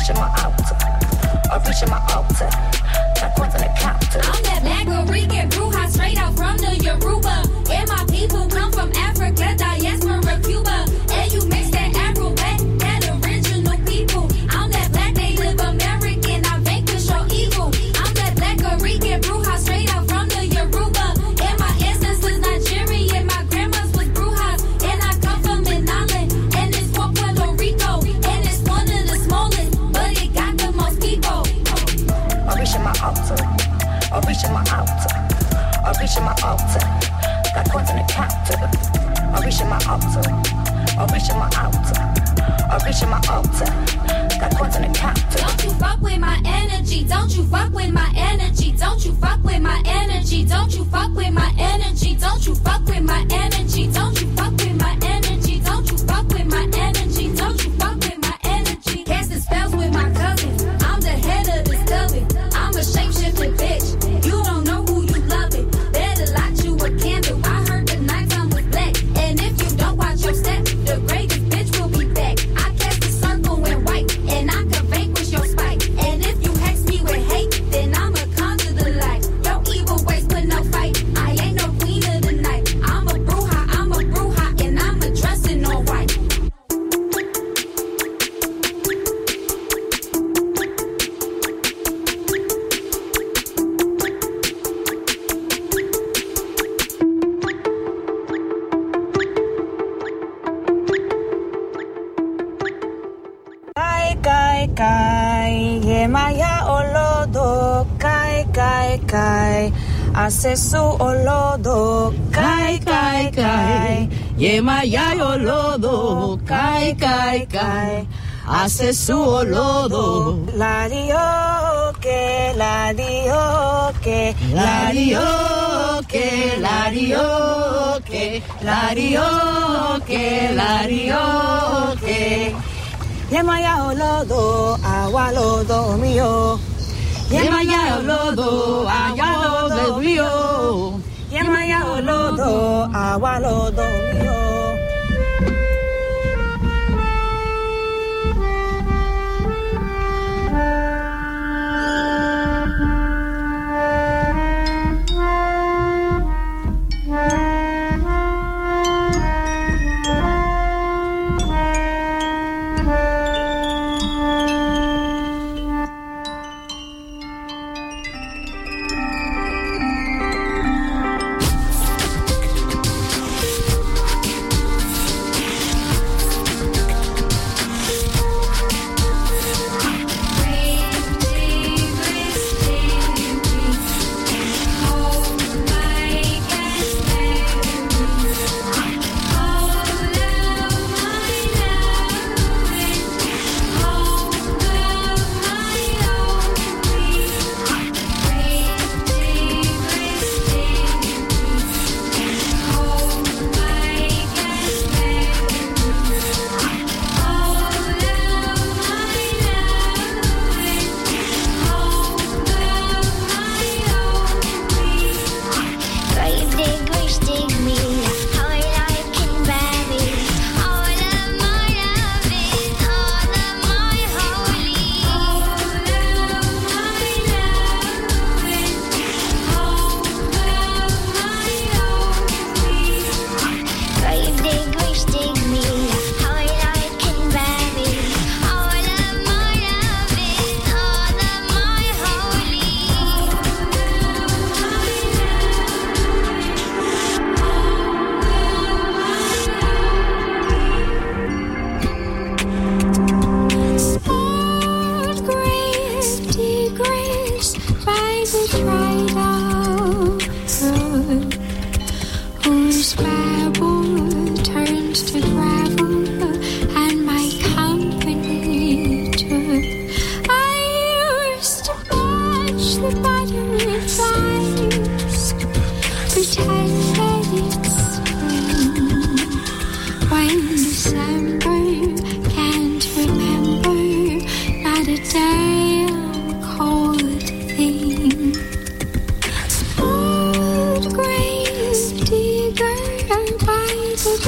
reaching my altar. I'm reaching my altar. Got coins on the counter. I'm that black Rican bruja straight out from the Yoruba. And my people come from Africa, diaspora, Cuba. And you mix that Afro back, that original people. I'm that black Native American, I vanquish your evil. I'm that black Rican bruja straight out from the Yoruba. And my ancestors Nigerian, my grandma's was brujas. And I come from Manala, and it's for Puerto Rico. And it's one of the smallest, but it got the most people. I'm reaching my altar. I'm reaching my altar. I'm reaching my altar. Got coins on the counter. I'm reaching my altar. I'm reaching my altar. I'm reaching my altar. Got coins on the counter. Don't you fuck with my energy. Don't you fuck with my energy. Don't you fuck with my energy. Don't you fuck with my energy. Don't you fuck with my energy. Don't you fuck with my energy. Don't you fuck with my energy. Don't you fuck with my energy. Casting spells with my cousins. I'm the head of this coven. I'm a shape-shifting bitch. You don't know who you loving. Better light you a candle. I heard the nighttime was black. And if you don't watch your step, the greatest bitch will be back. I cast a circle in white, and I can vanquish your spite. And if you hex me with hate, then I'ma conjure the light. Your evil ways put no fight. I ain't no queen of the night. I'm a bruja, and I'm a dressing all white. Kai, Yemaya Olodo, Kai, Asesu Olodo, Kai, Yemaya Olodo, Kai, Asesu Olodo, Ladioke, Yemaya Olodo, Awalodo mio. Yemaya Olodo, Awalodo mio. Yemaya Olodo, Awalodo mio.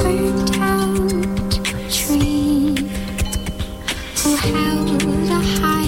burnt out tree who held a high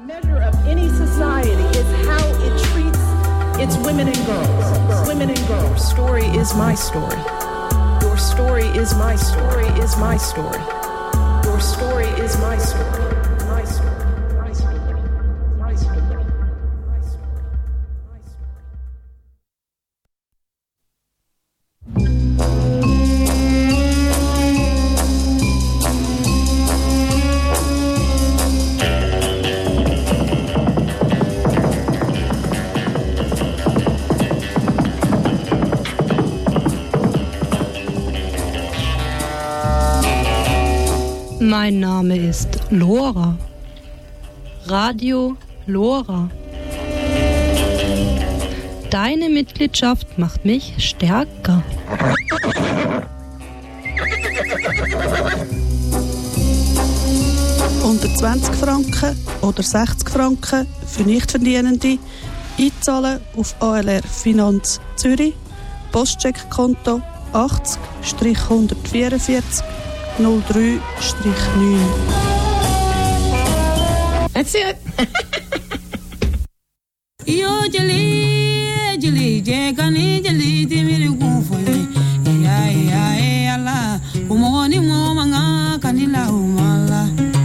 measure of any society is how it treats its women and girls. Women and girls. Your story is my story. Your story is my story. Is my story. Your story is my story. My story. My story. My story. My story. My story. Mein Name ist Lora. Radio Lora. Deine Mitgliedschaft macht mich stärker. Unter 20 Franken oder 60 Franken für Nichtverdienende einzahlen auf ALR Finanz Zürich, Postcheckkonto 80-144 03-9. That's it. Yo jeli jekani jeli timiri kufole ya ala kumoni mo manga kanila umala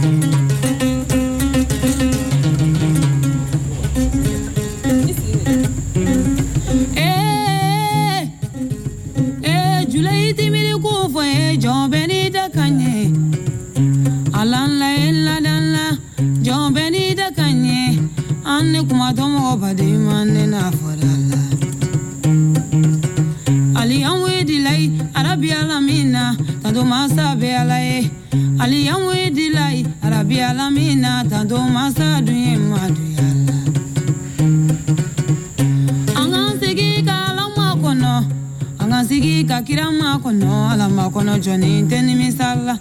julei timiri kufole jombeni dakanye alan la illa danla jombeni dakanye anne kuma tomo bade manne na forala ali anwe dilai arabia lamina tando masa be alae ali anwe dilai arabia lamina tando masa duye madu yalla angan sigi kala makono angan sigi kakira makono ala makono joni teni misala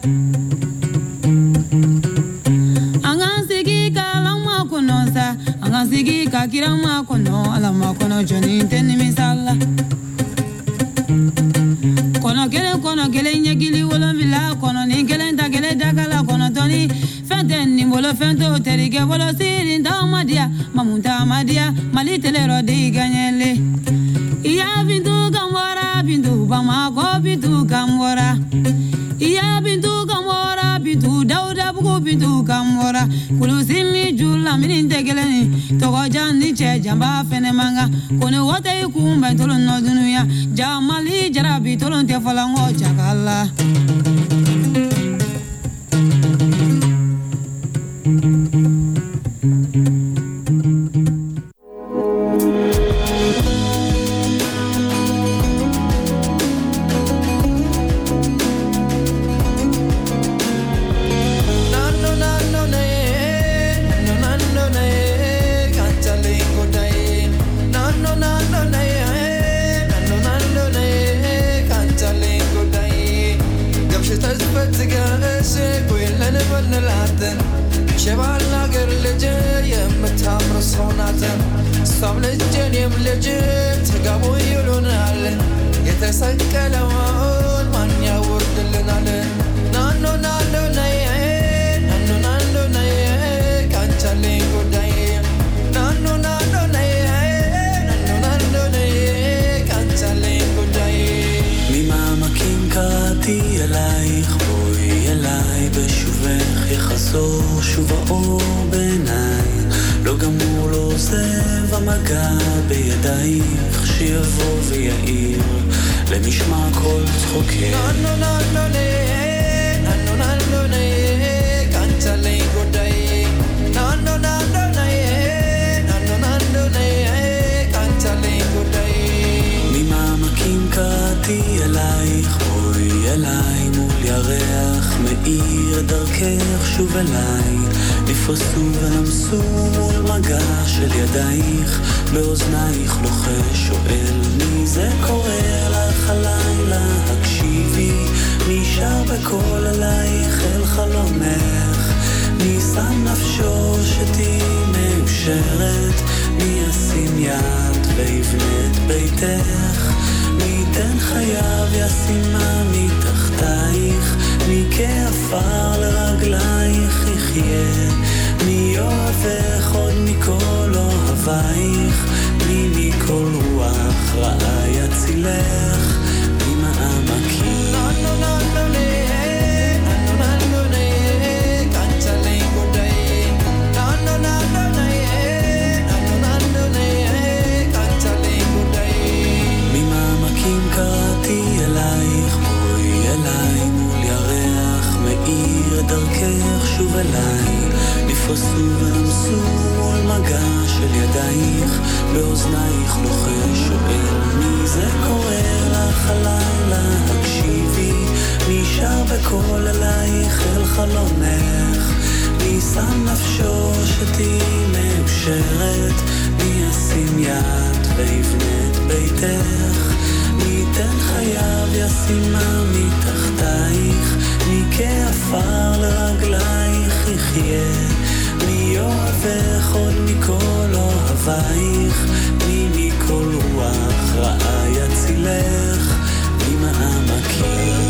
angan sigi kala makono sa angan sigi kakira makono ala makono joni teni misala kono gele nyagili wala vila kono ni gele nda gele dagala kono toni fente ni bolo fente terige bolo siri nda madia mamunta madia malitele rodi ganyele iya bintu gamora bintu bama go bintu gamora iya bintu gamora bintu dauda bugo bintu gamora kulusimi jula mini tegele ni togo jani che jamba fene manga kono wote kumba tolo no dunuya jamali jarabi tolo te falango chakala מי כעפר לרגלייך יחיה, מי מי אוהבך עוד מכל אוהבייך, מי מכל רוח רעה יצילך, מי מעמקים. ממעמקים קראתי אלייך, בואי אליי מול ירח מאיר דרכך שוב אליי, נפרסו ונמסו מול מגע של ידייך, באוזנייך לוחש שואל מי זה קורא לך הלילה, הקשיבי מי שר בקול אלייך אל חלונך, מי שם נפשו שתהי מאושרת, מי ישים יד ויבנה את ביתך, מי ייתן חייו ישימה מתחתייך, מי כעפר לרגלייך יחיה, מי אוהבך עוד מכל אוהבייך, מי מכל רוח רעה יצילך, מי מעמקים.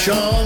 Shaw.